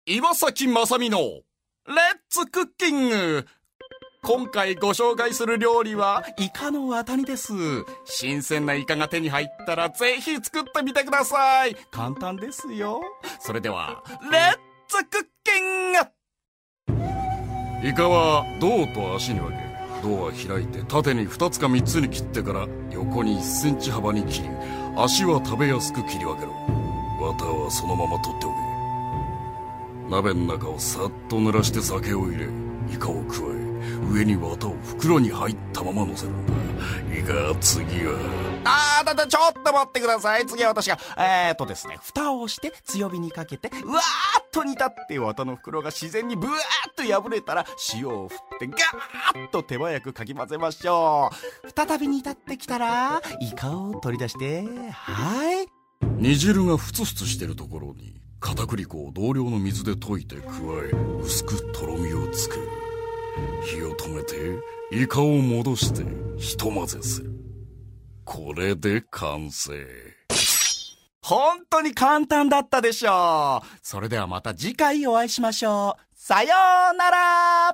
岩崎正美のレッツクッキング。今回ご紹介する料理はイカのワタ煮です。新鮮なイカが手に入ったらぜひ作ってみてください。簡単ですよ。それではレッツクッキング。イカは胴と足に分け、胴は開いて縦に2つか3つに切ってから横に1センチ幅に切り、足は食べやすく切り分けろ。ワタはそのまま取っておけ。鍋の中をさっと濡らして酒を入れ、イカを加え、上に綿を袋に入ったまま乗せるんだ。いいか、次は。ちょっと待ってください。次は私が。ですね、蓋をして強火にかけて、うわーっと煮立って綿の袋が自然にブワーっと破れたら、塩を振ってガーッと手早くかき混ぜましょう。再び煮立ってきたら、イカを取り出して、はい。煮汁がふつふつしてるところに、片栗粉を同量の水で溶いて加え、薄くとろみをつける。火を止めてイカを戻してひと混ぜする。これで完成。本当に簡単だったでしょう。それではまた次回お会いしましょう。さようなら。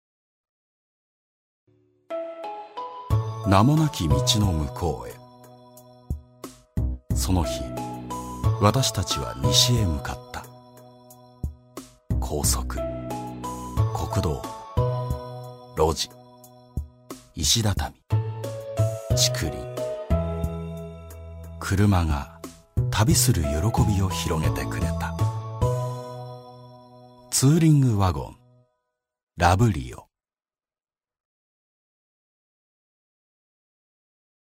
名もなき道の向こうへ。その日、私たちは西へ向かった。高速、国道、路地、石畳、竹林。車が旅する喜びを広げてくれた。ツーリングワゴン、ラブリオ。